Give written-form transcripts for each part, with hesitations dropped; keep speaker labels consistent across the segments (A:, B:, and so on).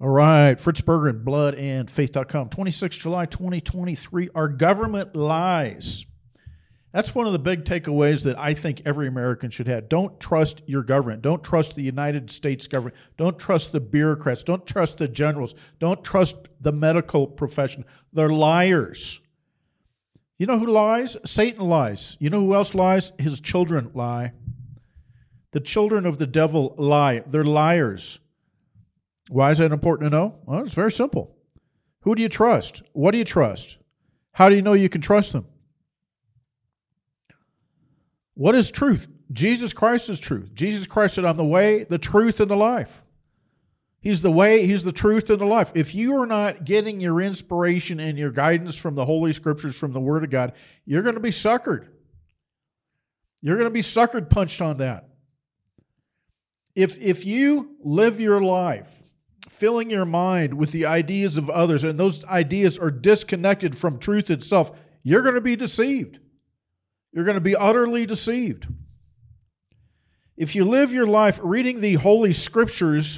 A: All right, Fritz Berggren, bloodandfaith.com, 26 July 2023, Our Government Lies. That's one of the big takeaways that I think every American should have. Don't trust your government. Don't trust the United States government. Don't trust the bureaucrats. Don't trust the generals. Don't trust the medical profession. They're liars. You know who lies? Satan lies. You know who else lies? His children lie. The children of the devil lie. They're liars. Why is that important to know? Well, it's very simple. Who do you trust? What do you trust? How do you know you can trust them? What is truth? Jesus Christ is truth. Jesus Christ said, I'm the way, the truth, and the life. He's the way, He's the truth, and the life. If you are not getting your inspiration and your guidance from the Holy Scriptures, from the Word of God, you're going to be suckered. You're going to be suckered punched on that. If you live your life filling your mind with the ideas of others, and those ideas are disconnected from truth itself, you're going to be deceived. You're going to be utterly deceived. If you live your life reading the Holy Scriptures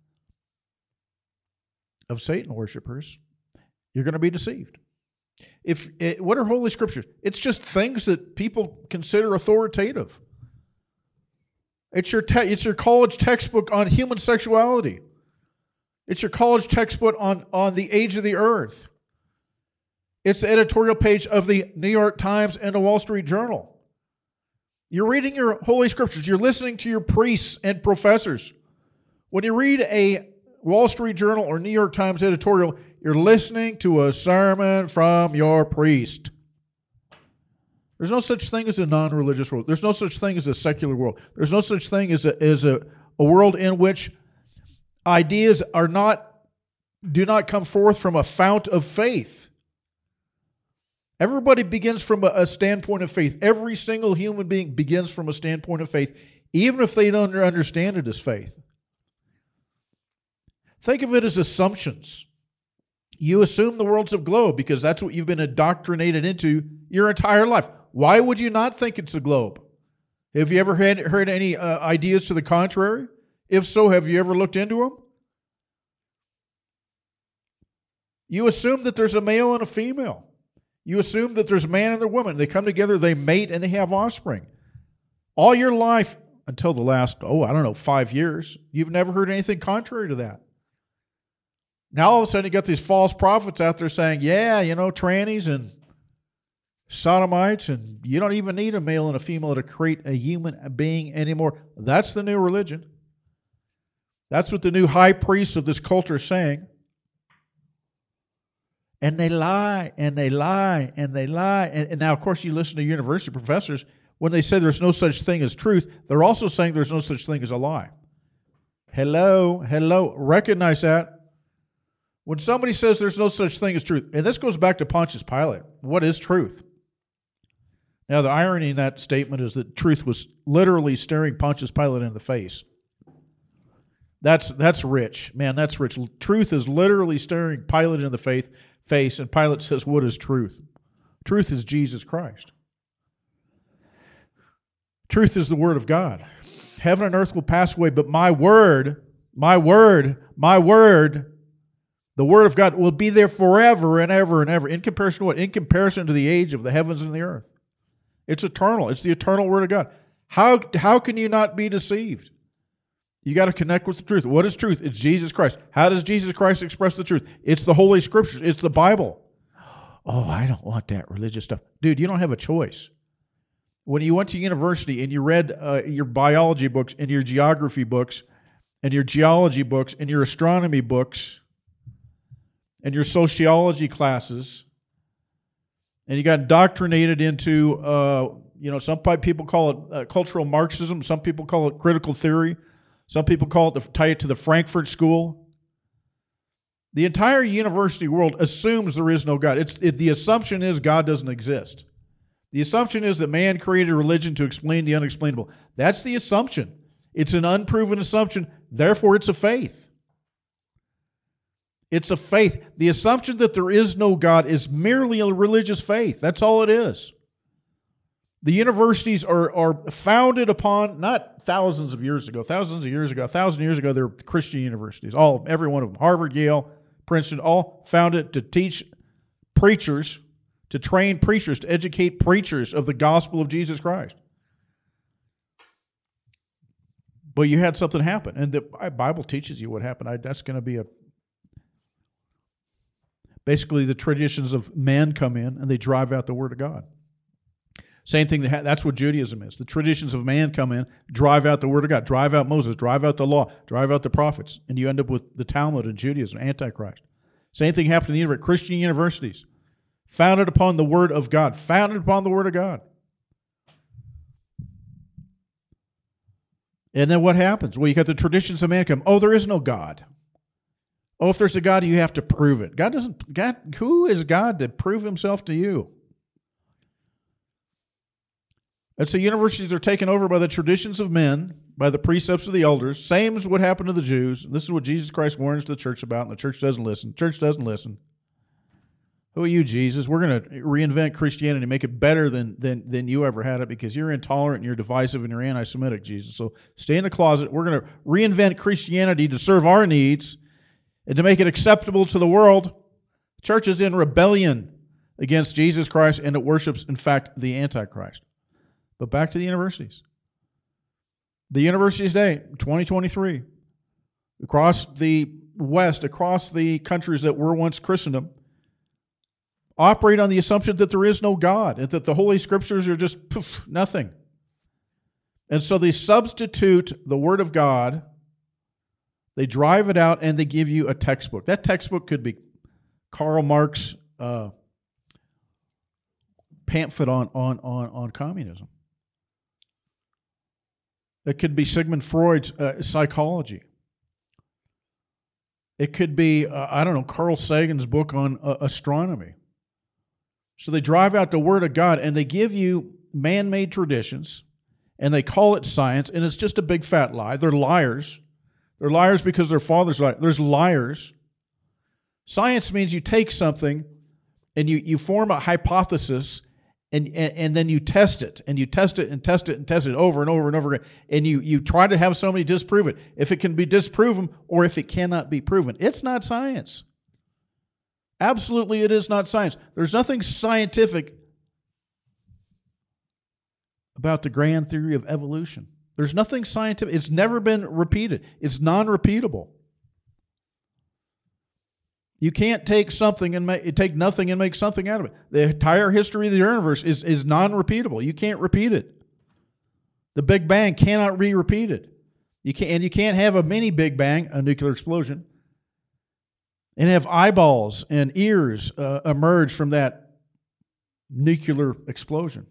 A: of Satan worshipers, you're going to be deceived. What are Holy Scriptures? It's just things that people consider authoritative. It's your college textbook on human sexuality. It's your college textbook on the age of the earth. It's the editorial page of the New York Times and the Wall Street Journal. You're reading your Holy Scriptures. You're listening to your priests and professors. When you read a Wall Street Journal or New York Times editorial, you're listening to a sermon from your priest. There's no such thing as a non-religious world. There's no such thing as a secular world. There's no such thing as a world in which ideas do not come forth from a fount of faith. Everybody begins from a standpoint of faith. Every single human being begins from a standpoint of faith, even if they don't understand it as faith. Think of it as assumptions. You assume the world's a globe because that's what you've been indoctrinated into your entire life. Why would you not think it's a globe? Have you ever heard any ideas to the contrary? If so, have you ever looked into them? You assume that there's a male and a female. You assume that there's a man and a woman. They come together, they mate, and they have offspring. All your life, until the last, 5 years, you've never heard anything contrary to that. Now all of a sudden you got these false prophets out there saying, trannies and sodomites, and you don't even need a male and a female to create a human being anymore. That's the new religion. That's what the new high priests of this culture are saying. And they lie, and they lie, and they lie. And now, of course, you listen to university professors, when they say there's no such thing as truth, they're also saying there's no such thing as a lie. Hello, recognize that. When somebody says there's no such thing as truth, and this goes back to Pontius Pilate, what is truth? Now, the irony in that statement is that truth was literally staring Pontius Pilate in the face. That's rich. Man, that's rich. Truth is literally staring Pilate in the face, and Pilate says, what is truth? Truth is Jesus Christ. Truth is the Word of God. Heaven and earth will pass away, but my word, the Word of God will be there forever and ever and ever. In comparison to what? In comparison to the age of the heavens and the earth. It's eternal. It's the eternal Word of God. How can you not be deceived? You got to connect with the truth. What is truth? It's Jesus Christ. How does Jesus Christ express the truth? It's the Holy Scriptures. It's the Bible. Oh, I don't want that religious stuff. Dude, you don't have a choice. When you went to university and you read your biology books and your geography books and your geology books and your astronomy books and your sociology classes, and you got indoctrinated into, some people call it cultural Marxism. Some people call it critical theory. Some people tie it to the Frankfurt School. The entire university world assumes there is no God. The assumption is God doesn't exist. The assumption is that man created a religion to explain the unexplainable. That's the assumption. It's an unproven assumption, therefore it's a faith. It's a faith. The assumption that there is no God is merely a religious faith. That's all it is. The universities are founded upon, not thousands of years ago, 1,000 years ago, they were Christian universities. Every one of them. Harvard, Yale, Princeton, all founded to teach preachers, to train preachers, to educate preachers of the gospel of Jesus Christ. But you had something happen, and the Bible teaches you what happened. That's going to be basically the traditions of man come in, and they drive out the Word of God. Same thing, that's what Judaism is. The traditions of man come in, drive out the Word of God, drive out Moses, drive out the law, drive out the prophets, and you end up with the Talmud and Judaism, Antichrist. Same thing happened in the Christian universities, founded upon the Word of God, founded upon the Word of God. And then what happens? Well, you got the traditions of man come. Oh, there is no God. Oh, if there's a God, you have to prove it. Who is God to prove himself to you? And so universities are taken over by the traditions of men, by the precepts of the elders. Same as what happened to the Jews. And this is what Jesus Christ warns the church about, and the church doesn't listen. Church doesn't listen. Who are you, Jesus? We're going to reinvent Christianity, make it better than you ever had it, because you're intolerant and you're divisive and you're anti-Semitic, Jesus. So stay in the closet. We're going to reinvent Christianity to serve our needs and to make it acceptable to the world. The church is in rebellion against Jesus Christ, and it worships, in fact, the Antichrist. But back to the universities. The universities today, 2023, across the West, across the countries that were once Christendom, operate on the assumption that there is no God and that the Holy Scriptures are just nothing. And so they substitute the Word of God, they drive it out, and they give you a textbook. That textbook could be Karl Marx pamphlet on communism. It could be Sigmund Freud's psychology. It could be, Carl Sagan's book on astronomy. So they drive out the Word of God, and they give you man-made traditions, and they call it science, and it's just a big fat lie. They're liars. They're liars because their fathers lie. There's liars. Science means you take something, and you form a hypothesis, and then you test it, and you test it, and test it, and test it over and over and over again, and you try to have somebody disprove it. If it can be disproven, or if it cannot be proven, it's not science. Absolutely, it is not science. There's nothing scientific about the grand theory of evolution. There's nothing scientific. It's never been repeated. It's non-repeatable. You can't take something and take nothing and make something out of it. The entire history of the universe is non-repeatable. You can't repeat it. The Big Bang cannot be repeated. You can't have a mini Big Bang, a nuclear explosion, and have eyeballs and ears emerge from that nuclear explosion.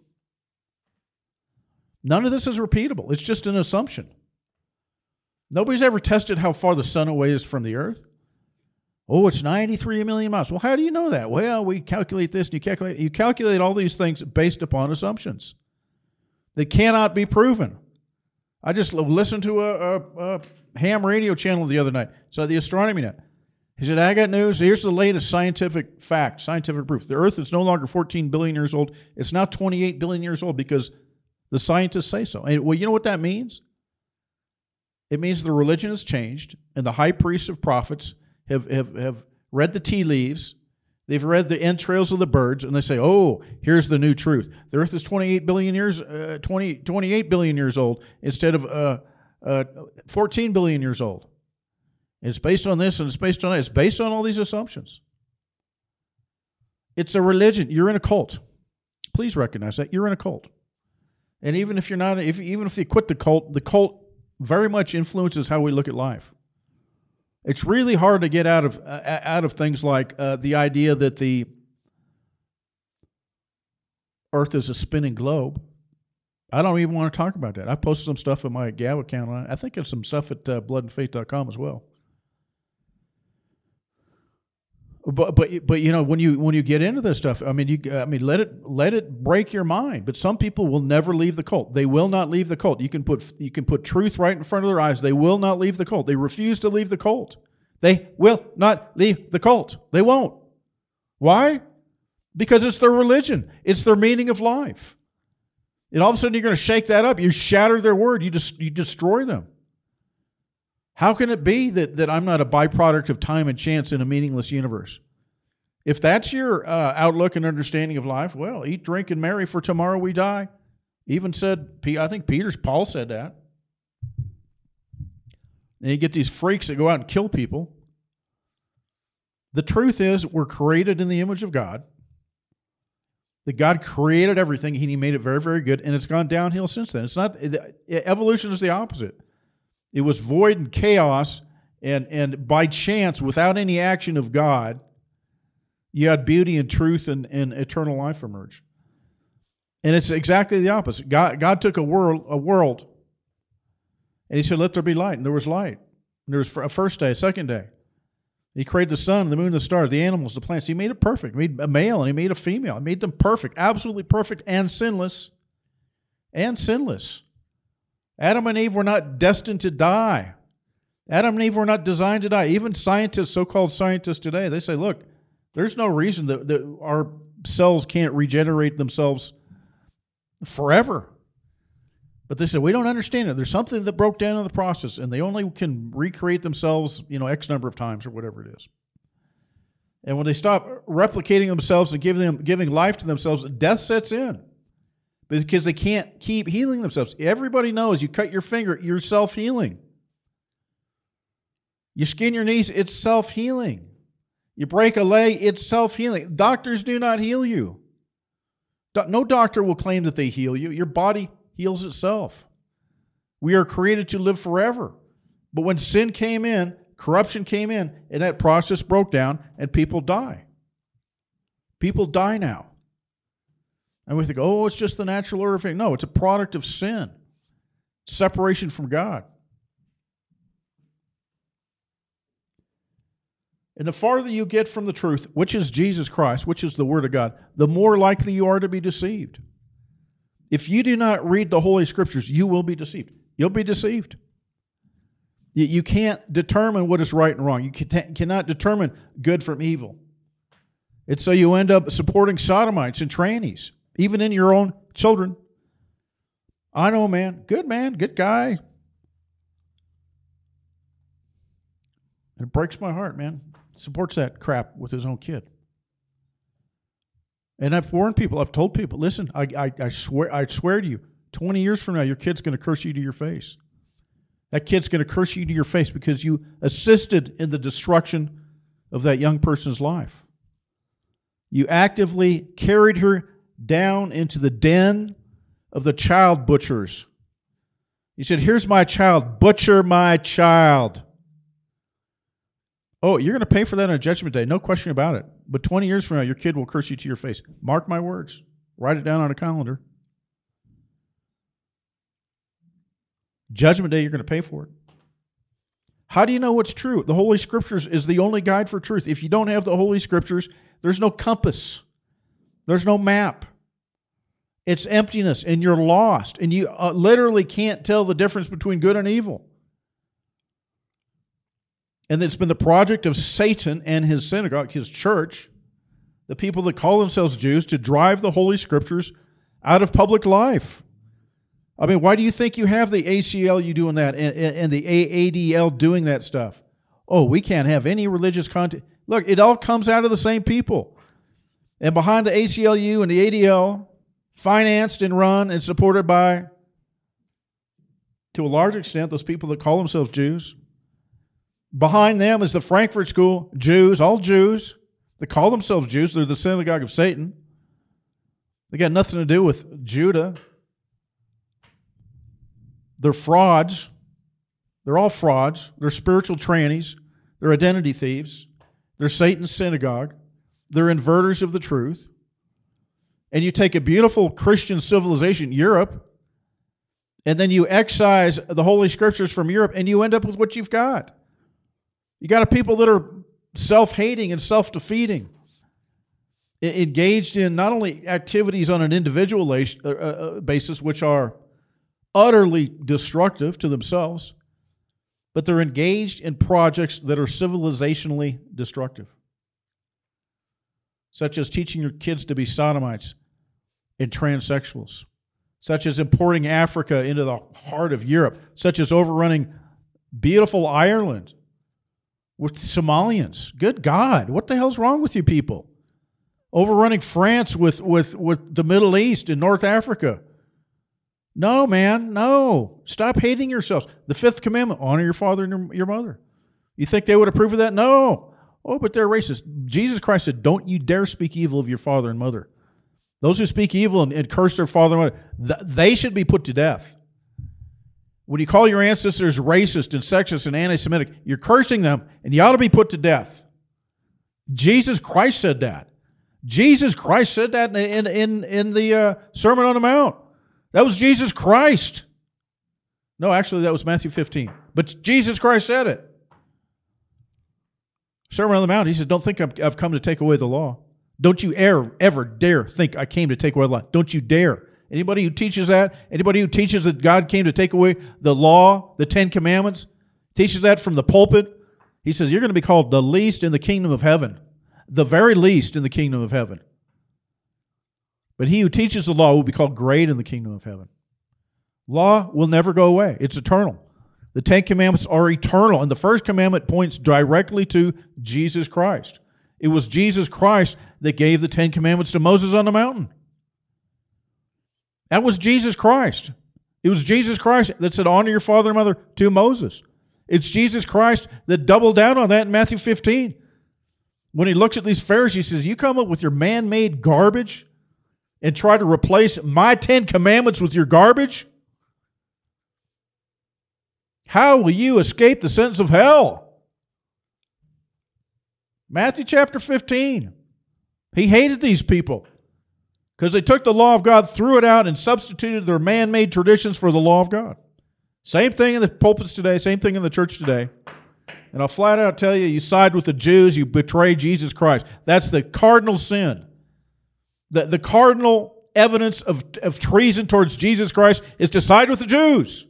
A: None of this is repeatable. It's just an assumption. Nobody's ever tested how far the sun away is from the earth. Oh, it's 93 million miles. Well, how do you know that? Well, we calculate this, and you calculate all these things based upon assumptions. They cannot be proven. I just listened to a ham radio channel the other night, so the Astronomy Net. He said, I got news. Here's the latest scientific fact, scientific proof. The Earth is no longer 14 billion years old. It's now 28 billion years old because the scientists say so. And, well, you know what that means? It means the religion has changed, and the high priests of prophets have read the tea leaves. They've read the entrails of the birds, and they say, oh, here's the new truth. The Earth is 28 billion years old instead of 14 billion years old. It's based on this, and it's based on that. It's based on all these assumptions. It's a religion. You're in a cult. Please recognize that. You're in a cult. And even if you're not, even if you quit the cult very much influences how we look at life. It's really hard to get out of things like the idea that the Earth is a spinning globe. I don't even want to talk about that. I posted some stuff in my Gab account on it. I think it's some stuff at bloodandfaith.com as well. But you know, when you get into this stuff, let it break your mind. But some people will never leave the cult. They will not leave the cult. You can put truth right in front of their eyes. They will not leave the cult. They refuse to leave the cult. They will not leave the cult. They won't. Why? Because it's their religion. It's their meaning of life. And all of a sudden you're going to shake that up. You shatter their word. You destroy them. How can it be that I'm not a byproduct of time and chance in a meaningless universe? If that's your outlook and understanding of life, well, eat, drink, and marry, for tomorrow we die. Even said, I think Paul said that. And you get these freaks that go out and kill people. The truth is, we're created in the image of God. That God created everything, and He made it very, very good, and it's gone downhill since then. It's not evolution is the opposite. It was void and chaos, and by chance, without any action of God, you had beauty and truth and eternal life emerge. And it's exactly the opposite. God took a world, and He said, "Let there be light," and there was light. And there was a first day, a second day. He created the sun, the moon, the stars, the animals, the plants. He made it perfect. He made a male and He made a female. He made them perfect, absolutely perfect and sinless. And sinless. Adam and Eve were not destined to die. Adam and Eve were not designed to die. Even scientists, so-called scientists today, they say, look, there's no reason that our cells can't regenerate themselves forever. But they said, we don't understand it. There's something that broke down in the process, and they only can recreate themselves, X number of times or whatever it is. And when they stop replicating themselves and giving life to themselves, death sets in because they can't keep healing themselves. Everybody knows you cut your finger, you're self-healing. You skin your knees, it's self-healing. You break a leg, it's self-healing. Doctors do not heal you. No doctor will claim that they heal you. Your body heals itself. We are created to live forever. But when sin came in, corruption came in, and that process broke down, and people die. People die now. And we think, it's just the natural order of things. No, it's a product of sin. Separation from God. And the farther you get from the truth, which is Jesus Christ, which is the Word of God, the more likely you are to be deceived. If you do not read the Holy Scriptures, you will be deceived. You'll be deceived. You can't determine what is right and wrong. You cannot determine good from evil. And so you end up supporting sodomites and trannies, even in your own children. I know a man, good guy. And it breaks my heart, man. Supports that crap with his own kid. And I've warned people, I've told people, listen, I swear to you, 20 years from now, your kid's going to curse you to your face. That kid's going to curse you to your face because you assisted in the destruction of that young person's life. You actively carried her down into the den of the child butchers. You said, here's my child, butcher my child. Oh, you're going to pay for that on Judgment Day, no question about it. But 20 years from now, your kid will curse you to your face. Mark my words. Write it down on a calendar. Judgment Day, you're going to pay for it. How do you know what's true? The Holy Scriptures is the only guide for truth. If you don't have the Holy Scriptures, there's no compass. There's no map. It's emptiness, and you're lost. And you literally can't tell the difference between good and evil. And it's been the project of Satan and his synagogue, his church, the people that call themselves Jews, to drive the Holy Scriptures out of public life. I mean, why do you think you have the ACLU doing that and the AADL doing that stuff? Oh, we can't have any religious content. Look, it all comes out of the same people. And behind the ACLU and the ADL, financed and run and supported by, to a large extent, those people that call themselves Jews. Behind them is the Frankfurt School, Jews, all Jews. They call themselves Jews. They're the synagogue of Satan. They got nothing to do with Judah. They're frauds. They're all frauds. They're spiritual trannies. They're identity thieves. They're Satan's synagogue. They're inverters of the truth. And you take a beautiful Christian civilization, Europe, and then you excise the Holy Scriptures from Europe, and you end up with what you've got. You got a people that are self-hating and self-defeating, engaged in not only activities on an individual basis, which are utterly destructive to themselves, but they're engaged in projects that are civilizationally destructive, such as teaching your kids to be sodomites and transsexuals, such as importing Africa into the heart of Europe, such as overrunning beautiful Ireland with Somalians. Good God, what the hell's wrong with you people? Overrunning France with the Middle East and North Africa. No, man, no. Stop hating yourselves. The fifth commandment, honor your father and your mother. You think they would approve of that? No. Oh, but they're racist. Jesus Christ said, don't you dare speak evil of your father and mother. Those who speak evil and curse their father and mother, they should be put to death. When you call your ancestors racist and sexist and anti-Semitic, you're cursing them, and you ought to be put to death. Jesus Christ said that. Jesus Christ said that in the Sermon on the Mount. That was Jesus Christ. No, actually, that was Matthew 15. But Jesus Christ said it. Sermon on the Mount, he says, don't think I've come to take away the law. Don't you ever dare think I came to take away the law. Don't you dare. Anybody who teaches that, anybody who teaches that God came to take away the law, the 10 Commandments, teaches that from the pulpit, he says, you're going to be called the least in the kingdom of heaven. The very least in the kingdom of heaven. But he who teaches the law will be called great in the kingdom of heaven. Law will never go away. It's eternal. The 10 Commandments are eternal, and the first commandment points directly to Jesus Christ. It was Jesus Christ that gave the 10 Commandments to Moses on the mountain. That was Jesus Christ. It was Jesus Christ that said, honor your father and mother to Moses. It's Jesus Christ that doubled down on that in Matthew 15. When he looks at these Pharisees, he says, you come up with your man-made garbage and try to replace my 10 Commandments with your garbage? How will you escape the sentence of hell? Matthew chapter 15. He hated these people because they took the law of God, threw it out, and substituted their man-made traditions for the law of God. Same thing in the pulpits today, same thing in the church today. And I'll flat out tell you, you side with the Jews, you betray Jesus Christ. That's the cardinal sin. The cardinal evidence of treason towards Jesus Christ is to side with the Jews.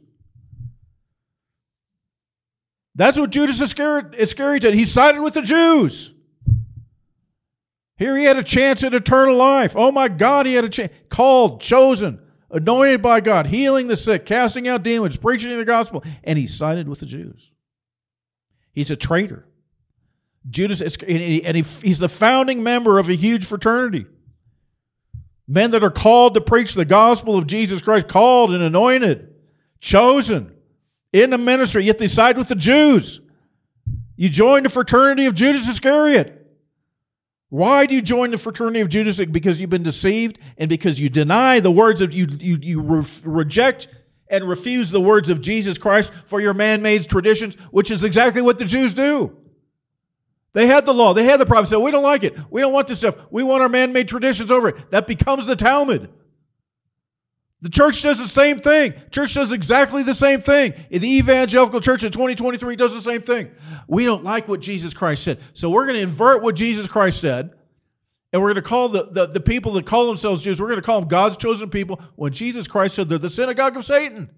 A: That's what Judas Iscariot did. He sided with the Jews. Here he had a chance at eternal life. Oh my God, he had a chance. Called, chosen, anointed by God, healing the sick, casting out demons, preaching the gospel, and he sided with the Jews. He's a traitor. Judas Iscariot, and he's the founding member of a huge fraternity. Men that are called to preach the gospel of Jesus Christ, called and anointed, chosen in the ministry, yet they side with the Jews. You join the fraternity of Judas Iscariot. Why do you join the fraternity of Judas? Because you've been deceived and because you deny the words of, you reject and refuse the words of Jesus Christ for your man-made traditions, which is exactly what the Jews do. They had the law. They had the prophets. We don't like it. We don't want this stuff. We want our man-made traditions over it. That becomes the Talmud. The church does the same thing. Church does exactly the same thing. The evangelical church in 2023 does the same thing. We don't like what Jesus Christ said. So we're going to invert what Jesus Christ said, and we're going to call the people that call themselves Jews, we're going to call them God's chosen people, when Jesus Christ said they're the synagogue of Satan.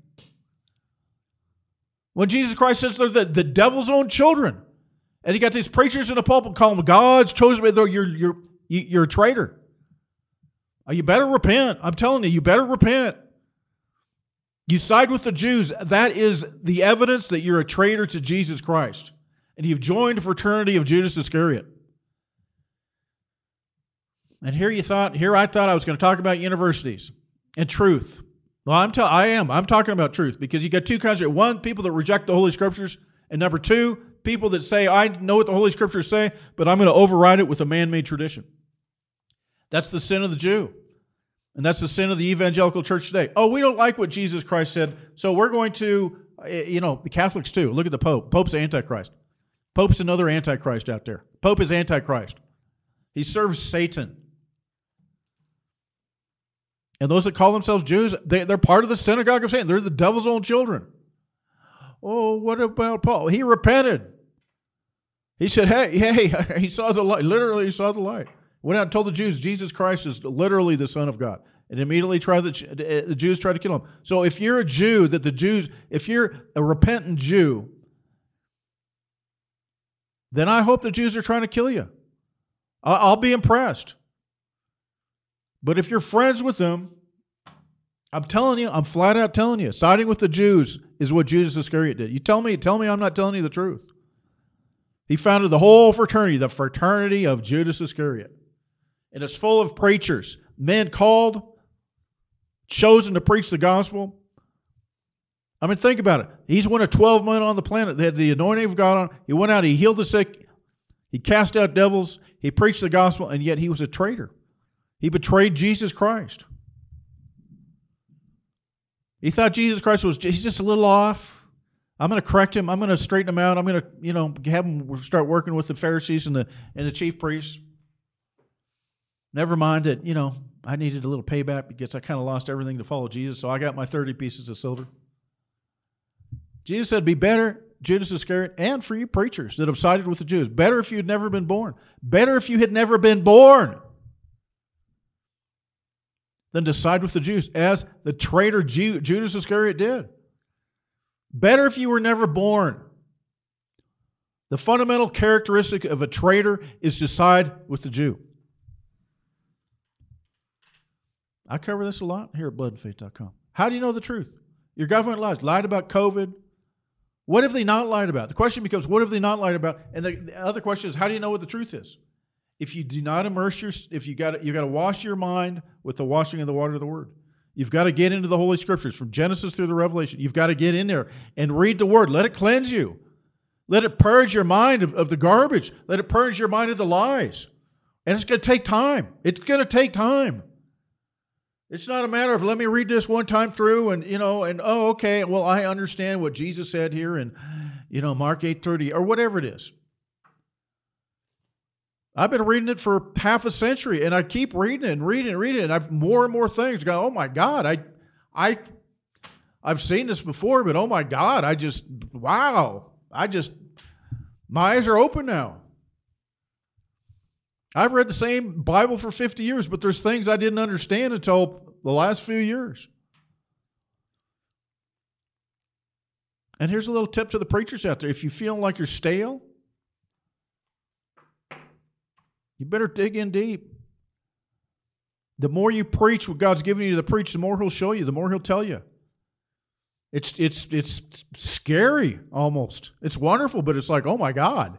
A: When Jesus Christ says they're the devil's own children. And you got these preachers in the pulpit calling them God's chosen people. You're a traitor. You better repent. I'm telling you, you better repent. You side with the Jews. That is the evidence that you're a traitor to Jesus Christ. And you've joined the fraternity of Judas Iscariot. And here I thought I was going to talk about universities and truth. Well, I'm talking about truth, because you got two kinds of, one, people that reject the Holy Scriptures, and number two, people that say, I know what the Holy Scriptures say, but I'm going to override it with a man-made tradition. That's the sin of the Jew. And that's the sin of the evangelical church today. Oh, we don't like what Jesus Christ said, so we're going to, the Catholics too. Look at the Pope. Pope's Antichrist. Pope's another Antichrist out there. Pope is Antichrist. He serves Satan. And those that call themselves Jews, they're part of the synagogue of Satan. They're the devil's own children. Oh, what about Paul? He repented. He said, hey, he saw the light. Literally, he saw the light. Went out and told the Jews, Jesus Christ is literally the Son of God. And immediately the Jews tried to kill him. So if you're a Jew, if you're a repentant Jew, then I hope the Jews are trying to kill you. I'll be impressed. But if you're friends with them, I'm telling you, I'm flat out telling you, siding with the Jews is what Judas Iscariot did. You tell me I'm not telling you the truth. He founded the whole fraternity, the fraternity of Judas Iscariot. And it's full of preachers, men called, chosen to preach the gospel. I mean, think about it. He's one of 12 men on the planet. They had the anointing of God on. He went out, he healed the sick, he cast out devils, he preached the gospel, and yet he was a traitor. He betrayed Jesus Christ. He thought Jesus Christ he's just a little off. I'm going to correct him. I'm going to straighten him out. I'm going to, have him start working with the Pharisees and the chief priests. Never mind that, I needed a little payback because I kind of lost everything to follow Jesus, so I got my 30 pieces of silver. Jesus said, be better, Judas Iscariot, and for you preachers that have sided with the Jews. Better if you had never been born. Better if you had never been born than to side with the Jews, as the traitor Judas Iscariot did. Better if you were never born. The fundamental characteristic of a traitor is to side with the Jew. I cover this a lot here at bloodandfaith.com. How do you know the truth? Your government lied about COVID. What have they not lied about? The question becomes, what have they not lied about? And the other question is, how do you know what the truth is? If you do not immerse you got to wash your mind with the washing of the water of the Word. You've got to get into the Holy Scriptures from Genesis through the Revelation. You've got to get in there and read the Word. Let it cleanse you. Let it purge your mind of the garbage. Let it purge your mind of the lies. And it's going to take time. It's going to take time. It's not a matter of, let me read this one time through and okay, well, I understand what Jesus said here in, Mark 8:30 or whatever it is. I've been reading it for half a century, and I keep reading it and reading it, and I've more and more things go, oh my God, I've seen this before, but oh my God, my eyes are open now. I've read the same Bible for 50 years, but there's things I didn't understand until the last few years. And here's a little tip to the preachers out there. If you feel like you're stale, you better dig in deep. The more you preach what God's given you to preach, the more He'll show you, the more He'll tell you. It's scary almost. It's wonderful, but it's like, oh my God.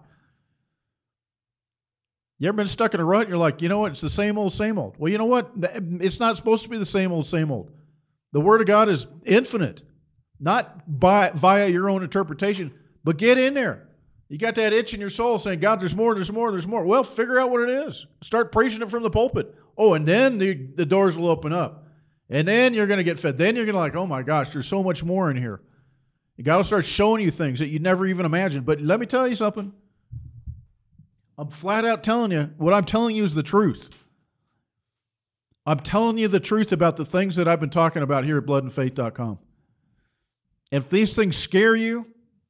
A: You ever been stuck in a rut and you're like, you know what, it's the same old, same old. Well, you know what? It's not supposed to be the same old, same old. The Word of God is infinite, not via your own interpretation, but get in there. You got that itch in your soul saying, God, there's more, there's more, there's more. Well, figure out what it is. Start preaching it from the pulpit. Oh, and then the doors will open up. And then you're going to get fed. Then you're going to like, oh my gosh, there's so much more in here. God will start showing you things that you never even imagined. But let me tell you something. I'm flat out telling you, what I'm telling you is the truth. I'm telling you the truth about the things that I've been talking about here at bloodandfaith.com. And if these things scare you,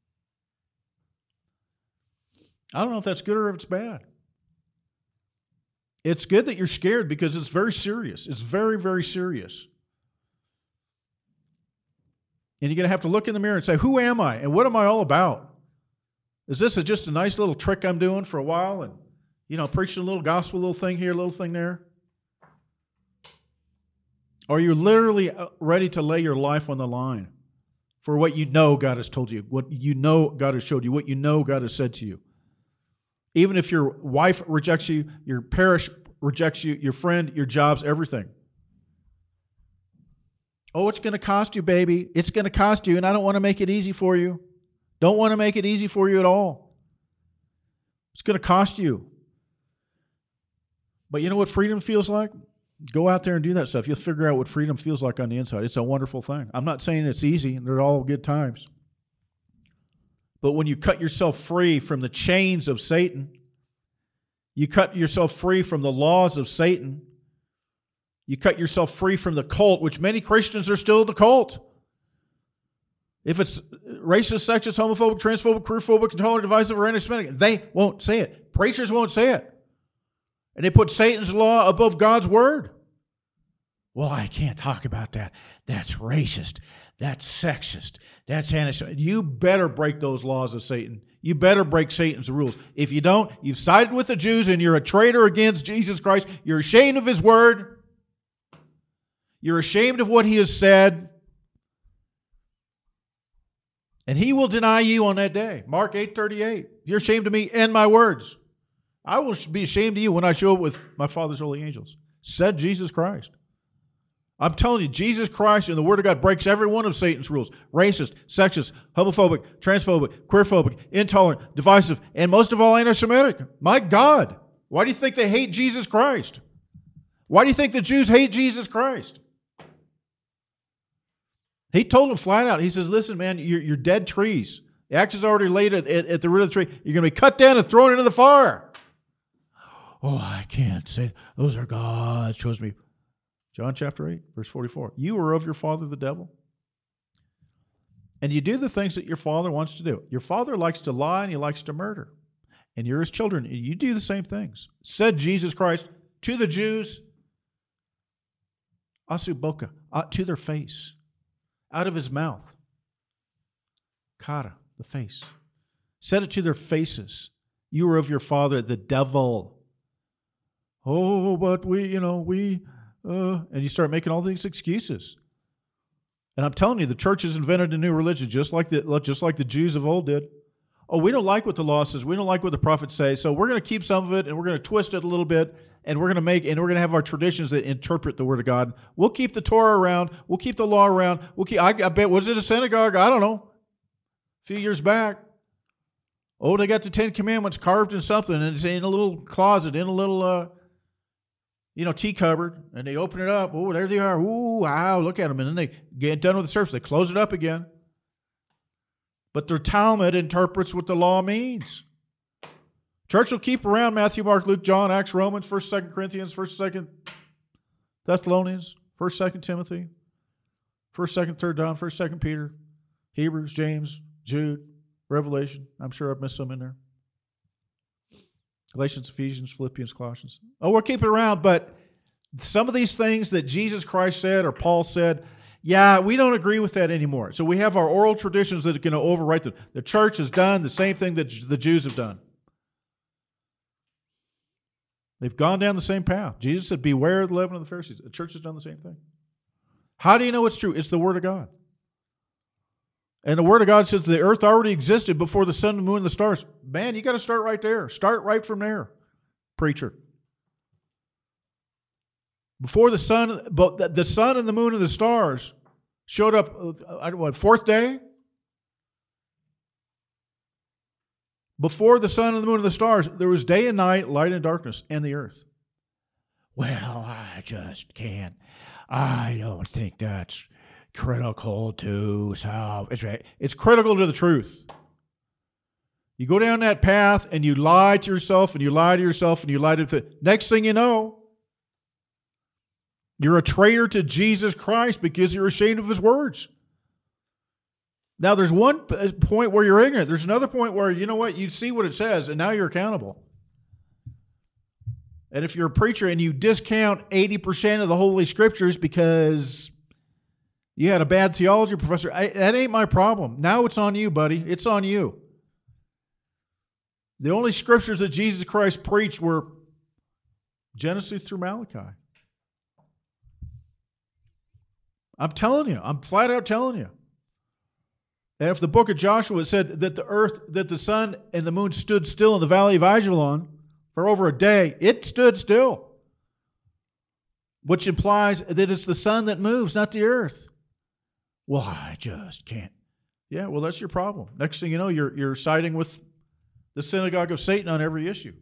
A: I don't know if that's good or if it's bad. It's good that you're scared because it's very serious. It's very, very serious. And you're going to have to look in the mirror and say, who am I and what am I all about? Is this just a nice little trick I'm doing for a while and, preaching a little gospel, little thing here, little thing there? Or are you literally ready to lay your life on the line for what you know God has told you, what you know God has showed you, what you know God has said to you? Even if your wife rejects you, your parish rejects you, your friend, your jobs, everything. Oh, it's going to cost you, baby. It's going to cost you, and I don't want to make it easy for you. Don't want to make it easy for you at all. It's going to cost you. But you know what freedom feels like? Go out there and do that stuff. You'll figure out what freedom feels like on the inside. It's a wonderful thing. I'm not saying it's easy. They're all good times. But when you cut yourself free from the chains of Satan, you cut yourself free from the laws of Satan, you cut yourself free from the cult, which many Christians are still the cult. If it's racist, sexist, homophobic, transphobic, queerphobic, intolerant, divisive, or anti-Semitic, they won't say it. Preachers won't say it. And they put Satan's law above God's word. Well, I can't talk about that. That's racist. That's sexist. That's anti-Semitic. You better break those laws of Satan. You better break Satan's rules. If you don't, you've sided with the Jews and you're a traitor against Jesus Christ. You're ashamed of His word. You're ashamed of what he has said. And he will deny you on that day. Mark 8:38. You're ashamed of me and my words. I will be ashamed of you when I show up with my Father's holy angels. Said Jesus Christ. I'm telling you, Jesus Christ and the Word of God breaks every one of Satan's rules. Racist, sexist, homophobic, transphobic, queerphobic, intolerant, divisive, and most of all, anti-Semitic. My God, why do you think they hate Jesus Christ? Why do you think the Jews hate Jesus Christ? He told them flat out, he says, listen, man, you're dead trees. The axe is already laid at the root of the tree. You're going to be cut down and thrown into the fire. Oh, I can't say, those are God's chosen me. John chapter 8, verse 44. You are of your father the devil, and you do the things that your father wants to do. Your father likes to lie and he likes to murder, and you're his children. You do the same things. Said Jesus Christ to the Jews, asuboka, to their face, out of his mouth. Kara, the face. Said it to their faces. You are of your father the devil. Oh, but and you start making all these excuses. And I'm telling you, the church has invented a new religion, just like the Jews of old did. Oh, we don't like what the law says. We don't like what the prophets say. So we're going to keep some of it, and we're going to twist it a little bit, and we're going to have our traditions that interpret the Word of God. We'll keep the Torah around. We'll keep the law around. I bet, was it a synagogue? I don't know. A few years back. Oh, they got the Ten Commandments carved in something, and it's in a little closet, in a little tea cupboard, and they open it up. Oh, there they are. Ooh, wow, look at them. And then they get done with the service. They close it up again. But their Talmud interprets what the law means. Church will keep around Matthew, Mark, Luke, John, Acts, Romans, 1st, 2nd Corinthians, 1st, 2nd Thessalonians, 1st, 2nd Timothy, 1st, 2nd, 3rd John, 1st, 2nd Peter, Hebrews, James, Jude, Revelation. I'm sure I've missed some in there. Galatians, Ephesians, Philippians, Colossians. Oh, we'll keep it around, but some of these things that Jesus Christ said or Paul said, yeah, we don't agree with that anymore. So we have our oral traditions that are going to overwrite them. The church has done the same thing that the Jews have done. They've gone down the same path. Jesus said, beware of the leaven of the Pharisees. The church has done the same thing. How do you know it's true? It's the Word of God. And the Word of God says the earth already existed before the sun, the moon, and the stars. Man, you got to start right there. Start right from there, preacher. Before the sun and the moon and the stars showed up, fourth day? Before the sun and the moon and the stars, there was day and night, light and darkness, and the earth. Well, I just can't. I don't think that's critical to salve. It's critical to the truth. You go down that path and you lie to yourself and you lie to yourself and you lie to the next thing you know, you're a traitor to Jesus Christ because you're ashamed of His words. Now, there's one point where you're ignorant. There's another point where, you know what, you see what it says and now you're accountable. And if you're a preacher and you discount 80% of the Holy Scriptures because you had a bad theology professor, that ain't my problem. Now it's on you, buddy. It's on you. The only Scriptures that Jesus Christ preached were Genesis through Malachi. I'm telling you. I'm flat out telling you. And if the book of Joshua said that the sun and the moon stood still in the valley of Ajalon for over a day, it stood still. Which implies that it's the sun that moves, not the earth. Well, I just can't. Yeah, well, that's your problem. Next thing you know, you're siding with the synagogue of Satan on every issue.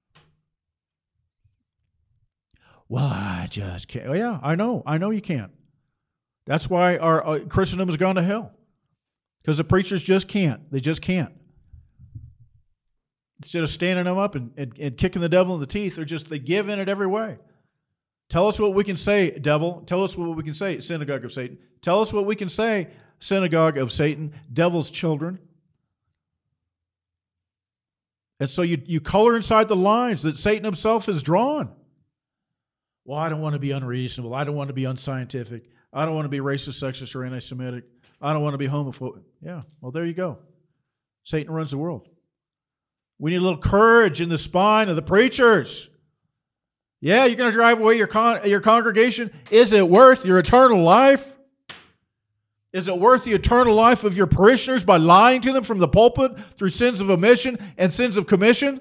A: Well, I just can't. Oh, yeah, I know you can't. That's why our Christendom has gone to hell. Because the preachers just can't. They just can't. Instead of standing them up and kicking the devil in the teeth, they give in it every way. Tell us what we can say, devil. Tell us what we can say, synagogue of Satan. Tell us what we can say, synagogue of Satan, devil's children. And so you color inside the lines that Satan himself has drawn. Well, I don't want to be unreasonable. I don't want to be unscientific. I don't want to be racist, sexist, or anti-Semitic. I don't want to be homophobic. Yeah, well, there you go. Satan runs the world. We need a little courage in the spine of the preachers. Yeah, you're going to drive away your congregation. Is it worth your eternal life? Is it worth the eternal life of your parishioners by lying to them from the pulpit through sins of omission and sins of commission?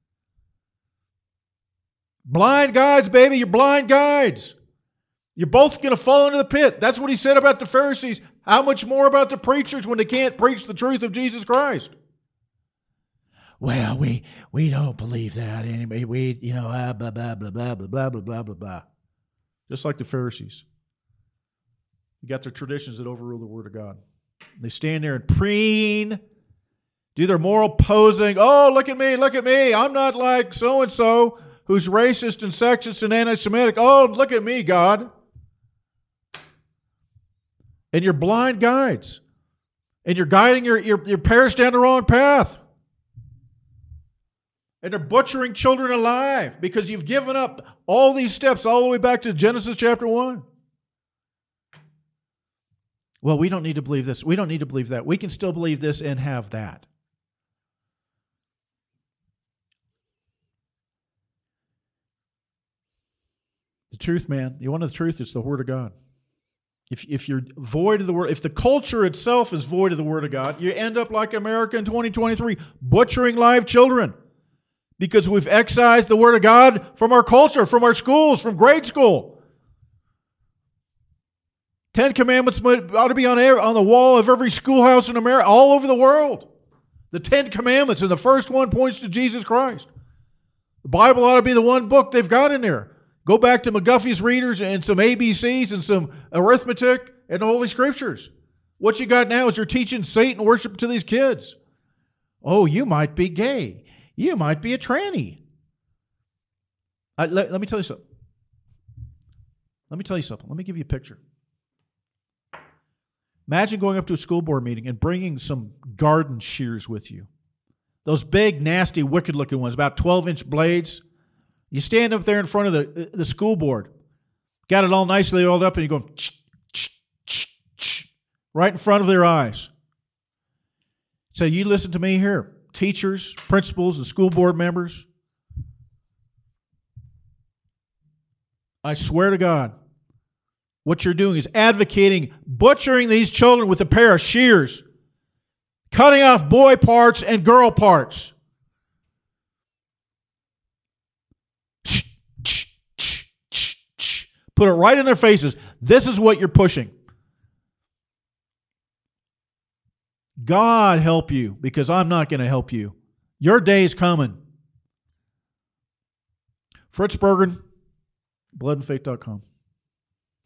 A: Blind guides, baby, you're blind guides. You're both going to fall into the pit. That's what he said about the Pharisees. How much more about the preachers when they can't preach the truth of Jesus Christ? Well, we don't believe that anyway. We, blah, blah, blah, blah, blah, blah, blah, blah, blah, blah. Just like the Pharisees. You got their traditions that overrule the Word of God. They stand there and preen, do their moral posing. Oh, look at me, look at me. I'm not like so-and-so who's racist and sexist and anti-Semitic. Oh, look at me, God. And you're blind guides. And you're guiding your parish down the wrong path. And they're butchering children alive because you've given up all these steps all the way back to Genesis chapter 1. Well, we don't need to believe this. We don't need to believe that. We can still believe this and have that. The truth, man. You want the truth? It's the Word of God. If you're void of the Word, if the culture itself is void of the Word of God, you end up like America in 2023, butchering live children because we've excised the Word of God from our culture, from our schools, from grade school. 10 Commandments ought to be on the wall of every schoolhouse in America, all over the world. The 10 Commandments, and the first one points to Jesus Christ. The Bible ought to be the one book they've got in there. Go back to McGuffey's Readers and some ABCs and some arithmetic and the Holy Scriptures. What you got now is you're teaching Satan worship to these kids. Oh, you might be gay. You might be a tranny. Let me tell you something. Let me give you a picture. Imagine going up to a school board meeting and bringing some garden shears with you. Those big, nasty, wicked-looking ones, about 12-inch blades. You stand up there in front of the school board. Got it all nicely oiled up, and you're going, right in front of their eyes. So you listen to me here. Teachers, principals, and school board members. I swear to God, what you're doing is advocating butchering these children with a pair of shears, cutting off boy parts and girl parts. Put it right in their faces. This is what you're pushing. God help you, because I'm not going to help you. Your day is coming. Fritz Bergen, bloodandfaith.com.